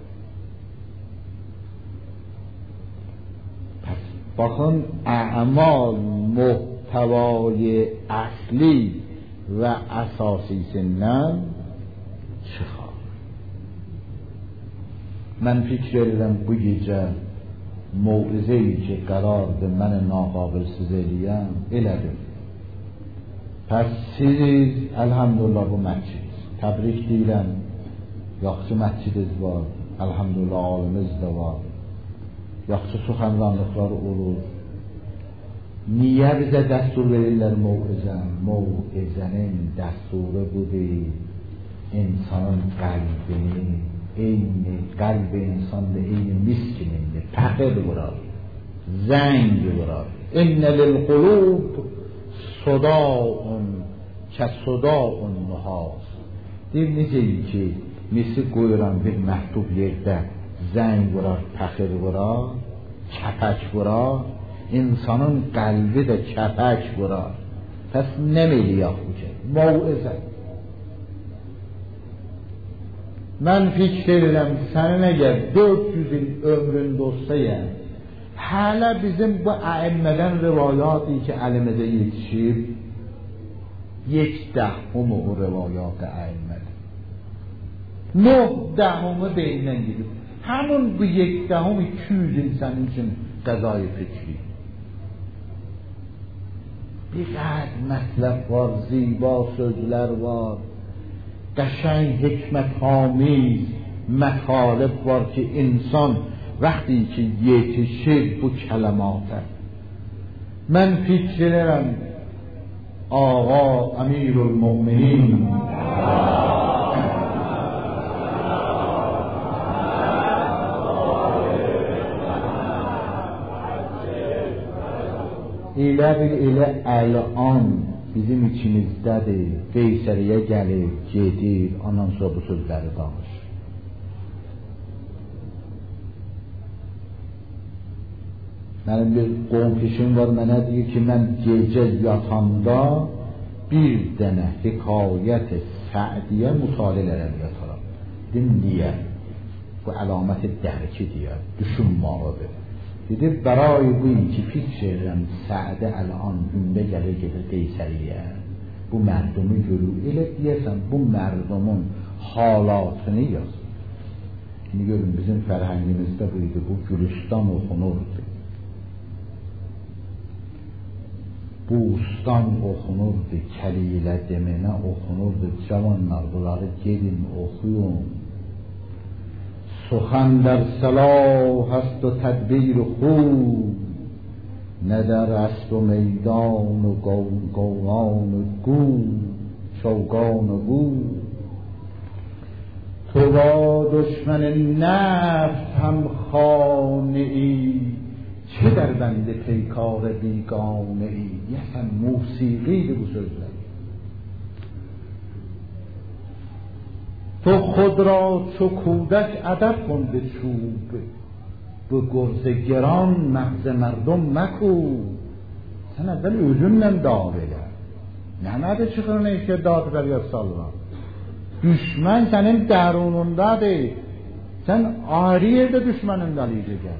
Pəs, baxın, əmal muhtəvayı əsli və əsasisindən çıxar. Mən fikr edirəm bu gecə mövizəyi ki, qərardır, mənə naqabilsiz eləyəm, elədir. Pəs siz, əlhamdülillah bu məscid, təbrik deyiləm, yaxşı məscidiz var, əlhamdülillah alimiz də var, yaxşı suxanranlıqlar olur. Niyə bizə dəstur verirlər mövizən? Mövizənin dəsturu budur, insanın qəlbini, eyni, qəlb insanda eyni miskinindir, pəqir vurar, zəng vurar. İnnə lil qulub sodaun kə sodaun nuhas. Deyir, necəyik ki, misi qoyuran bir məhdub yerdə zəng vurar, pəqir vurar, kəpək vurar, insanın qəlbi də kəpək vurar. Pəs nə meliyaq bu ki? Mövizə. Mən fikr edirəm, sənin əgər dörd yüz il ömründə olsayəm, حالا bizim bu ائمeden روایاتی که علمده yetişib یک دهم o روایات ائمه نه دهمı beyindən gidib همون bu یک دهم iki yüz insanın için qazayı fikri بی‌قدر مطلب var زیبا sözler var قشنگ حکمت‌آمیز مطالب var ki insan وقتی که yetişir bu کلمات من fikirlərəm آقا امیرالمؤمنین elə bil elə الان bizim içimizdədir Qeysəriyə gəlir, gedir ondan sonra bu sözləri danışır mənim bir qonşum var mənə deyir ki mən gecə yatanda bir dənə hikayət Sə'diyə mütaliələrəm yataram dedim niyə bu əlamət dərki deyə düşünməlidir dedi برای bu iki fikirəm Sə'də الان gündə gəlir gedir Qeysəriyə bu mərdumi görür elə deyəsən bu mərdumun halatını yaz şimdi görün bizim fərhəngimizdə buydu bu Gülistan oxunurdu Bustan oxunurdu, Kəlilə deməyə oxunurdu, cavanlar bunları gedin oxuyun. Suxan در صلاح است و تدبیر خوب نه در اسب و میدان و گویان و گو چوگان و گو تو با دشمن نفس هم خانه ای چه در بند پیکار بیگانه ای یکم موسیقی به بزرگی تو خود را چو کودک ادب کن به چوب به گرز گران مغز مردم مکو sen evvel özünle dağ bile nemede çıkır ne işe dağ ver yapsallar düşman senin derununda değil sen ayrı yerde düşmanın dalıyacak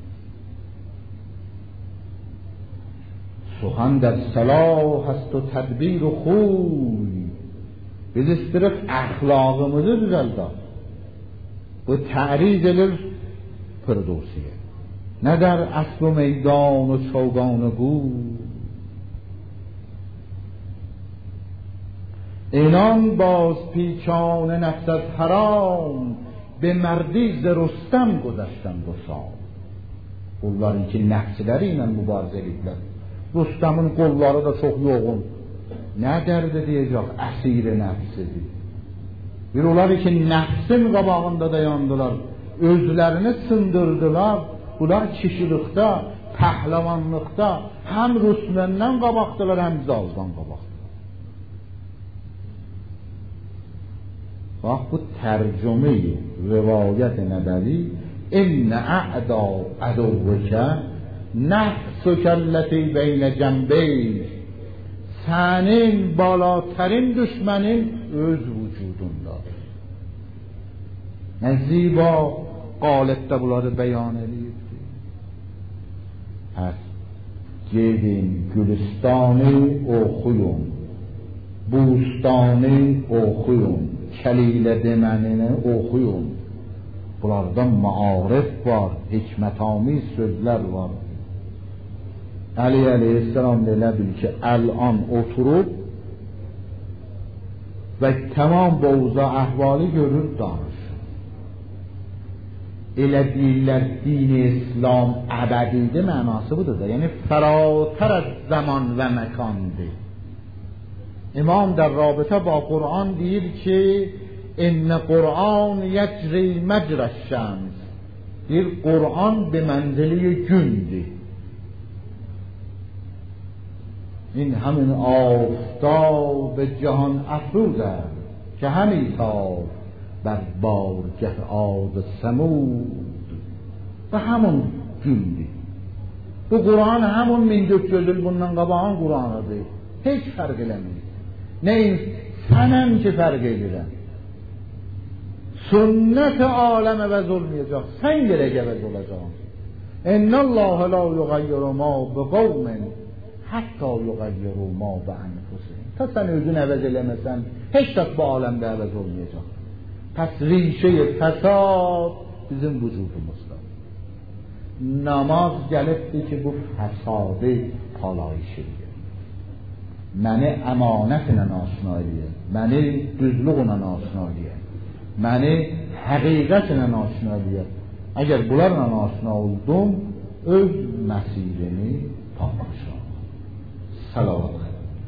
سخن در صلاح است و تدبیر و خوی biz istirif əxlaqımızı düzəldə bu təriz edir Firdevsiyə nə der əsb و meydan و çovqan و گو اینان باز پیچان نفس از حرام به مردی ز رستم گذشتن گسام bunların ki nəfsləri ilə mübarizə edirlər Rustamın qolları da çox yoğun. Nə dərdə deyəcək? Əsir-i nəfsidir. Bir olar ki, nəfsin qabağında dayandılar. Özlərini sındırdılar. Bunlar kişilikdə, pəhləvanlıqda həm Rusməndən qabaqdılar, həm zaldan qabaqdılar. Bax, bu tərcüme-i rivayət-i nəbəvi İnnə ə'da əduvvəkə نفسک التی بین جنبیک senin بالاترین düşmənin öz vücudundadır. Nə ziba qalibdə bunları bəyan edibdir. Pəs gedin Gülistanı oxuyun, Bustanı oxuyun, Kəlilə demənini oxuyun. Bunlardan maarif var, hikmətamiz sözlər var. Ali aleyhisselam elə bil ki, الان oturub və tamam boğuza əhvali görür danışır. Elə deyirlər din-i İslam əbədidir, mənası budur da. Yəni فراتر از zaman və məkandır. İmam در رابطه با قرآن deyir ki ان قرآن یجری مجری الشمس deyir Qur'an به منزله gündür. این همین آفتاب جهان افروز است که همی تاب بر بارگه عاد و ثمود و همون gündür. Bu Qur'an همون min dörd yüz il bundan qabağın Qur'anıdır. Heç fərq eləmir. Neyin? Sənəm ki fərq edirəm. Sünnət-i aləm əvəz olmayacaq. Sən gerək əvəz olacaqsın. ان الله لا یغیر ما بقوم حتی یغیروا ما بانفسهم. تا sen özün əvəz eləməsən, heç vaxt bu aləmdə əvəz olmayacaq. Pəs rişə fəsad bizim vücudumuzda. Namaz gəlibdir ki, bu fəsadı palayiş edir. Məni əmanətlə aşina edir, məni düzlüqlə aşina edir, məni həqiqətlə aşina edir. Əgər bunlarla aşina oldum, öz məsirimi tapmışam. Salavat.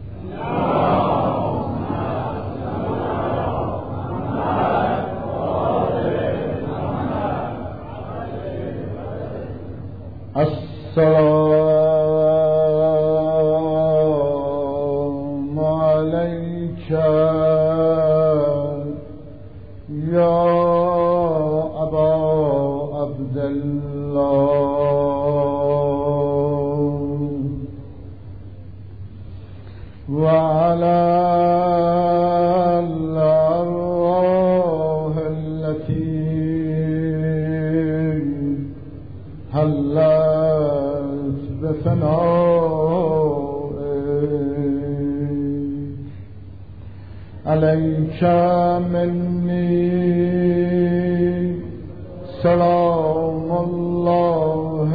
Assalamu aleyke ya Aba Abdullah ve ala الأرواح التي هلت بثنائك عليك مني سلام الله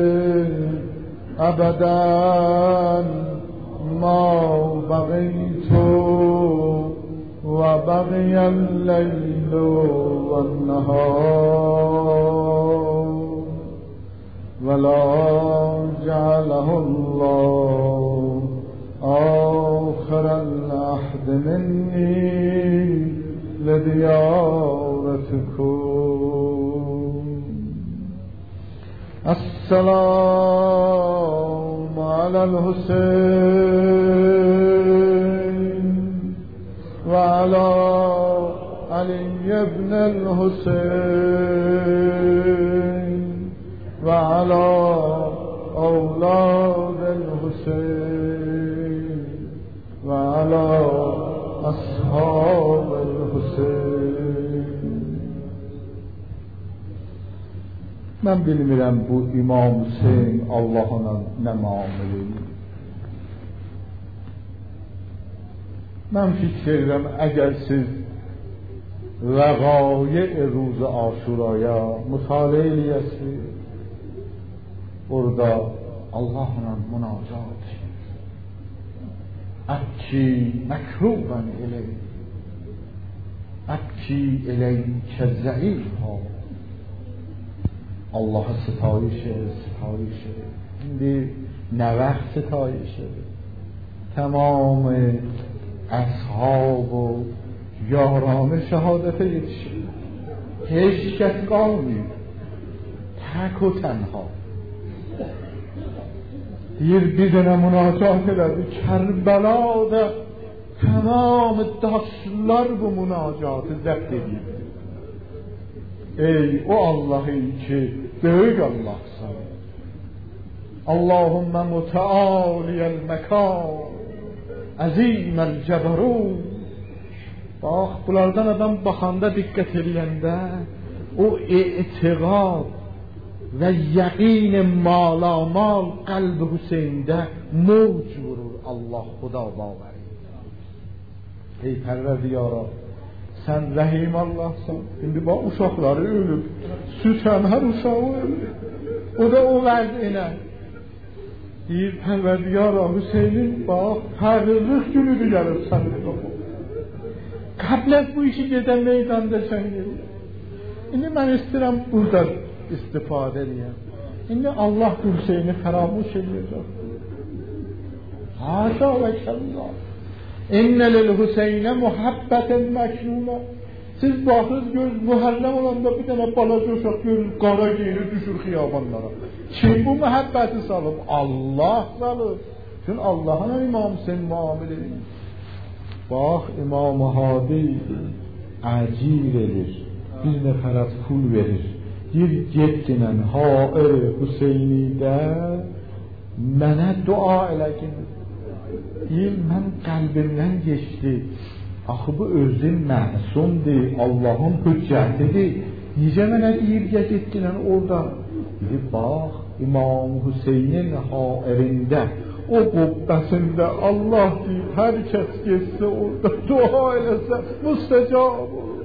أبدا ما بقيت وبقي الليل والنهار ولا جعله الله آخر العهد مني لزيارتكم. السلام على الحسين وعلى علي بن الحسين وعلى أولاد الحسين وعلى أصحاب الحسين. من bilmirəm bu İmam Hüseyin Allah'ına nə muamele edir. Mən fikr edirəm, əgər siz vəqaye روز Aşuraya mütaliə eləyəsiniz, orada Allah'la münacat əbki məkrubən eləyir, əbki eləyikə zəifə, Allah'a ستایش ستایش indi nə vaxt ستایش تمام اصحاب و یاران شهادت یتشید، هیچ کس qalmıyor, tək o tənha. Deyir bir dənə münacat elədi Kərbəlada, tamam daşlar bu münacatı zəbt edir. Ey o Allah'ın ki böyük Allah'san, Allahümme mutealiyel mekan azimel ceberun. Bax, bunlardan adam baxanda diqqət eləyəndə o etiqad və yəqin malamal qəlb-i Hüseyndə mövc vurur. Allah xuda babəri. Ey pərverdiyara, sən rəhim Allahsan. İndi bax, uşaqları ölüb, süt həm hər uşağı ölüb, o da o vəzinə deyir, pərverdiyara, Hüseynin bax, fərqlıq günüdür gəlib sənin qoxu. Qəblət bu işi gedən meydanda sən gedir. İndi mən istəyirəm burada istifadə edəyəm. İndi Allah bu Hüseyni fəramuş edəcək. Haşa və kəllah. İnnə lil-Hüseynə muhabbətən məknunə. Siz baxız, göz mühərrəm olanda bir dənə balaca uşaq görür, qara geyinir, düşür xiyabanlara. Kim bu məhəbbəti salıb? Allah salıb. Çünki Allah'ın İmam Hüseyin muamil edir. Bax, İmam-ı Hadi əcir edir, bir nəfərət pul verir, bir getdinən hair Hüseynidə mənə dua eləkin. Deyir, mən qəlbimdən geçdi, axı bu özün məsumdur, Allah'ın hüccətidir, necə mənə deyir, getdinən oradan. Deyir, bax, İmam Hüseyin'in hairinde o kubbesinde Allah deyip herkes geçse orada dua eləsə müstecab olur.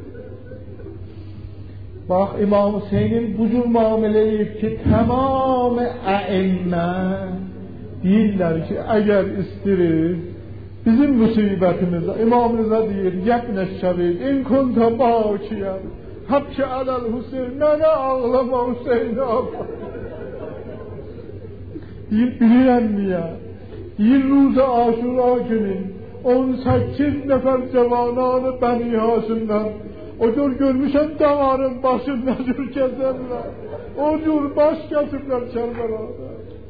Bak İmam Hüseyin'in bu cür muamele edip ki tamam əimmə deyirlər ki eğer istiriz bizim musibetimizde İmam Rıza deyir yebne şevik in kunta bakiyen habki alel Hüseyin mənə ağlama Hüseyin ağlama deyir bilirəm niye deyir ruza aşura günü on sekiz nefer cevananı Bəni Haşim'den o cür görmüşəm damarın başında cür keserler o cür baş kesirler Kerbela'da.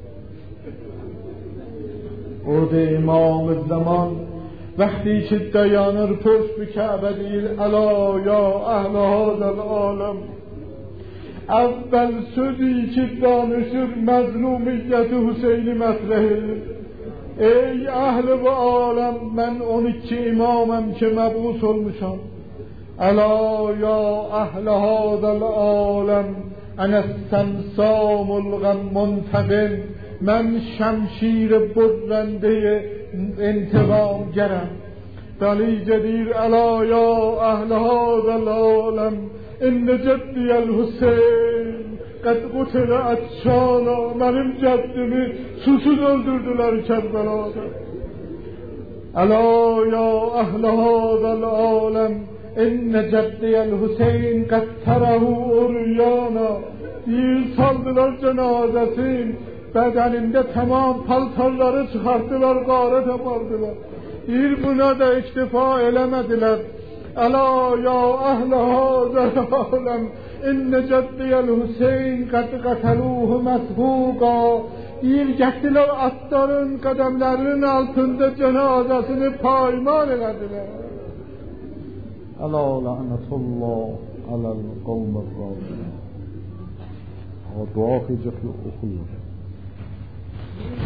O da İmam zaman vaqti ki dayanır puşt bi Kəbə deyir əla ya əhl hazal aləm əvvəl sözü ki danışır məzlumiyyəti Hüseyni mətrəhir ey əhl bu aləm mən on iki imaməm ki məbus olmuşam əla ya əhl hazal aləm ənəs-səmsamul qəmmuntəqim من شمشیر برنده انتقام گرم دلی جدیر علا یا اهل هذا العالم ان جدی الحسین قد قتل عطشانا benim ceddimi susuz öldürdüler Kerbela'da علا یا اهل هذا العالم ان جدی الحسین قد تره عریانا دیر saldılar cenazesini bedeninde tamam paltarları çıkarttılar, garet yapardılar. Bir buna da iktifa elemediler. Ela ya ehle hazel alem inne ceddiyel Hüseyin kad kateluhu mesbuqa. Bir gettiler atların kademlerinin altında cenazesini paymal elediler. Ela lanetullah alel kavmir râzîn. O dua edecek okuyor.